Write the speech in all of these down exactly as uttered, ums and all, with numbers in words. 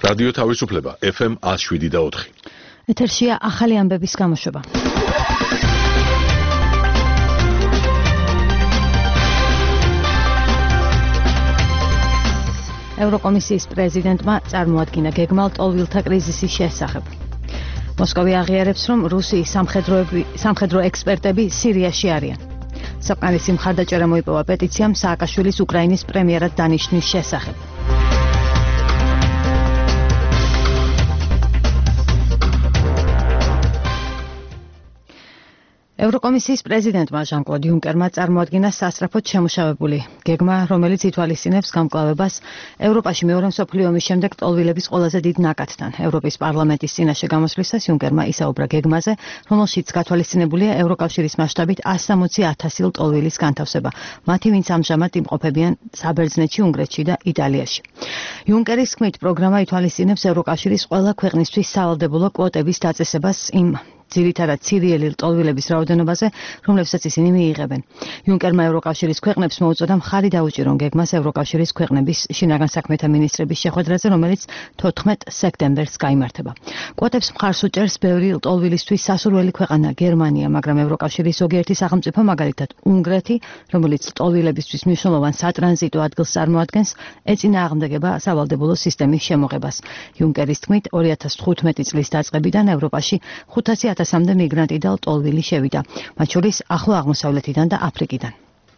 რადიო თავისუფლება ეფ ემ one oh seven და four. ეთერშია ახალი ამბების გამოშვება. ევროკომისიის პრეზიდენტმა წარმოადგინა გეგმა ლტოლვილთა კრიზისის შესახებ. მოსკოვი აღიარებს, რომ რუსიის სამხედრო ექსპერტები სირიაში არიან. საკმარისი მხარდაჭერა მოიპოვა პეტიციამ სააკაშვილის უკრაინის პრემიერად დანიშნვის შესახებ. ევროკომისიის პრეზიდენტმა ჟან-კლოდ იუნკერმა წარმოადგინა სასწრაფოდ შემუშავებული გეგმა, რომელიც ითვალისწინებს გამკლავებას ევროპაში მეორე მსოფლიო ომის შემდეგ ლტოლვილების ყველაზე დიდ ნაკადთან. ევროპის პარლამენტის წინაშე გამოსვლისას იუნკერმა ისაუბრა გეგმაზე, რომელშიც გათვალისწინებულია ევროკავშირის მასშტაბით one hundred sixty thousand ლტოლვილის განთავსება, მათი ვინც ამჟამად იმყოფებიან საბერძნეთში, უნგრეთში და იტალიაში. იუნკერის თქმით, პროგრამა ითვალისწინებს ევროკავშირის ყველა ქვეყნისთვის სავალდებულო კვოტების დაწესებას იმ ძირითადად სირიელი ლტოლვილების რაოდენობაზე, რომლებსაც ისინი მიიღებენ. იუნკერმა ევროკავშირის ქვეყნებს მოუწოდა მხარი დაუჭირონ გეგმას ევროკავშირის ქვეყნების შინაგან საქმეთა მინისტრების შეხვედრაზე, რომელიც თოთხმეტ სექტემბერს გაიმართება. კვოტებს მხარს უჭერს ბევრი ლტოლვილისთვის სასურველი ქვეყანა გერმანია, მაგრამ ევროკავშირის ზოგიერთი სახელმწიფო, მაგალითად უნგრეთი, რომელიც ლტოლვილებისთვის მნიშვნელოვან სატრანზიტო ადგილს წარმოადგენს, ეწინააღმდეგება სავალდებულო სისტემის შემოღებას. იუნკერის თქმით, two thousand fifteen წლის დაწყებიდან ევროპაში five hundred thousand-მდე მიგრანტი და ლტოლვილი შევიდა, მათ შორის ახლო აღმოსავლეთიდან და აფრიკიდან.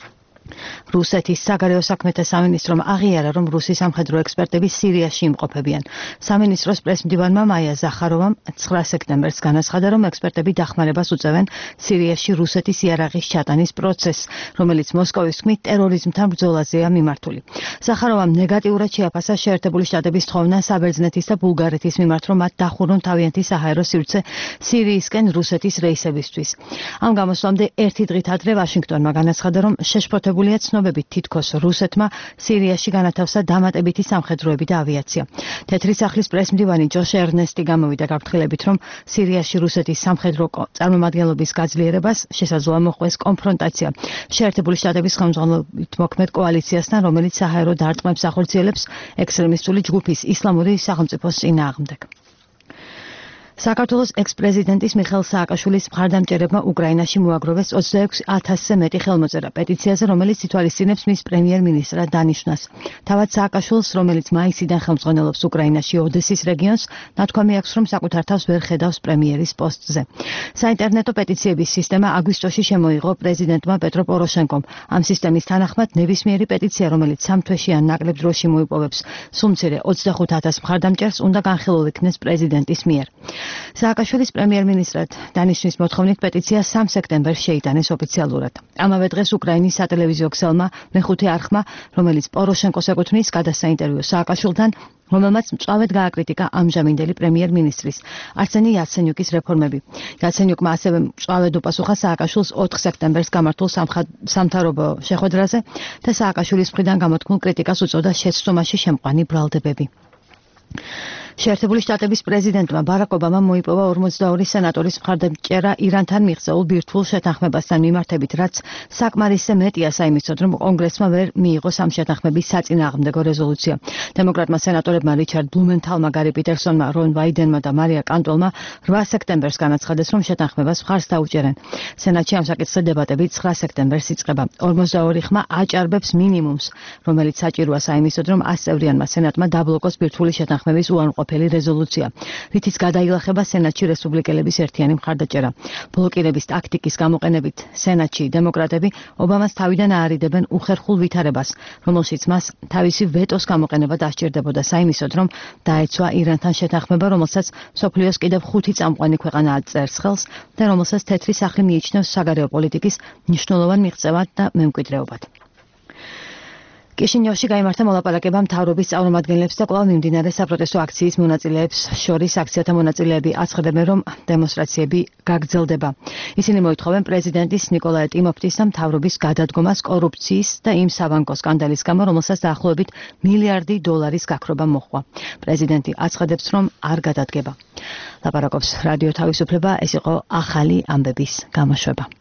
რუსეთის საგარეო საქმეთა სამინისტრომ აღიარა, რომ რუსი სამხედრო ექსპერტები სირიაში იმყოფებიან. სამინისტროს პრესმდივანმა მაია ზახაროვამ nine სექტემბერს განაცხადა, რომ ექსპერტები დახმარებას უწევენ სირიაში რუსეთის იარაღის ჩატანის პროცესს, რომელიც მოსკოვის თქმით ტერორიზმთან ბრძოლაზეა მიმართული. ზახაროვამ ნეგატიურად შეაფასა შეერთებული შტატების თხოვნა საბერძნეთის და ბულგარეთის მიმართ, რომ მათ დახურონ თავიანთი საჰაერო სივრცე სირიისკენ რუსეთის რეისებისთვის. ამ გამოსვლამდე ერთი დღით ადრე ვაშინგტონმა განაცხადა, რომ შეშფოთებული ცნობებით თითქოს რუსეთმა სირიაში განათავსა დამატებითი სამხედროები და ავიაცია. თეთრი სახლის პრესმდივანი ჯოშ ერნესტი გამოვიდა გაფრთხილებით, რომ სირიაში რუსეთის სამხედრო წარმომადგენლობის გაძლიერებას შესაძლოა მოჰყვეს კონფრონტაცია შეერთებული შტატების ხელმძღვანელობით მოქმედ კოალიციასთან, რომელიც საჰაერო დარტყმებს ახორციელებს ექსტრემისტული ჯგუფის ისლამური სახელმწიფოს წინააღმდეგ. საქართველოს ექს-პრეზიდენტის მიხეილ სააკაშვილის მხარდამჭერებმა უკრაინაში მოაგროვეს twenty-six thousand-ზე მეტი ხელმოწერა პეტიციაზე, რომელიც ითვალისწინებს მის პრემიერ-მინისტრად დანიშვნას. თავად სააკაშვილს, რომელიც მაისიდან ხელმძღვანელობს უკრაინაში ოდესის რეგიონს, ნათქვამი აქვს, რომ საკუთარ თავს ვერ ხედავს პრემიერის პოსტზე. საინტერნეტო პეტიციების სისტემა აგვისტოში შემოიღო პრეზიდენტმა პეტრო პოროშენკომ. ამ სისტემის თანახმად ნებისმიერი პეტიცია, რომელიც სამ თვეში ან ნაკლებ დროში მოიპოვებს სულ მცირე twenty-five thousand მხარდამჭერს, უნდა განხილულ იქნეს პრეზიდენტის მიერ. სააკაშვილის პრემიერ-მინისტრად დანიშნვის მოთხოვნით პეტიცია three სექტემბერს შეიტანეს ოფიციალურად. ამავე დღეს უკრაინის სატელევიზიო ქსელმა მეხუთე არხმა, რომელიც პოროშენკოს ეკუთვნის, გადასცა ინტერვიუ სააკაშვილთან, რომელმაც მწვავედ გააკრიტიკა ამჟამინდელი პრემიერ-მინისტრის არსენი იაცენიუკის რეფორმები. იაცენიუკმა ასევე მწვავედ უპასუხა სააკაშვილს four სექტემბერს გამართულ სამთავრობო შეხვედრაზე და სააკაშვილის მხრიდან გამოთქმულ კრიტიკას უწოდა შეცდომაში შემყვანი ბრალდებები. შეერთებული შტატების პრეზიდენტმა ბარაკ ობამამ მოიპოვა forty-two სენატორის მხარდამჭერა ირანთან მიღწეულ ბირთვულ შეთანხმებასთან მიმართებით, რაც საკმარისზე მეტია საიმისოდ, რომ კონგრესმა ვერ მიიღოს ამ შეთანხმების საწინააღმდეგო რეზოლუცია. დემოკრატმა სენატორებმა რიჩარდ ბლუმენთალმა, გარი პიტერსონმა, რონ ვაიდენმა და მარია კანტველმა eight სექტემბერს განაცხადეს, რომ შეთანხმებას მხარს დაუჭერენ. სენატში ამ საკითხზე დებატები nine სექტემბერს იწყება. forty-two ხმა აჭარბებს მინიმუმს, რომელიც საჭიროა საიმისოდ, რომ one hundred წევრიანმა სენატმა დაბლოკოს ბირთვული შეთანხმების უარყოფილი რეზოლუცია, რითიც გადაილახება სენატში რესპუბლიკელების ერთიანი მხარდაჭერა. ბლოკირების ტაქტიკის გამოყენებით სენატში დემოკრატები ობამას თავიდან აარიდებენ უხერხულ ვითარებას, რომელშიც მას თავისი ვეტოს გამოყენება დასჭირდებოდა საიმისოდ, რომ დაეცვა ირანთან შეთანხმება, რომელსაც მსოფლიოს კიდევ ხუთი წამყვანი ქვეყანა აწერს ხელს და რომელსაც თეთრი სახლი მიიჩნევს საგარეო პოლიტიკის მნიშვნელოვან მიღწევად და მემკვიდრეობად. კიშინიოვში გაიმართა მოლაპარაკება მთავრობის წარმომადგენლებს და კვლავ მიმდინარე საპროტესტო აქციის მონაწილეებს შორის. აქციათა მონაწილეები აცხადებენ, რომ დემონსტრაციები გაგრძელდება. ისინი მოითხოვენ პრეზიდენტის ნიკოლაი ტიმოფტის და მთავრობის გადადგომას კორუფციის და იმ საბანკო სკანდალის გამო, რომელსაც დაახლოებით მილიარდი დოლარის გაქრობა მოჰყვა. პრეზიდენტი აცხადებს, რომ არ გადადგება. ლაპარაკობს რადიო თავისუფლება, ეს იყო ახალი ამბების გამოშვება.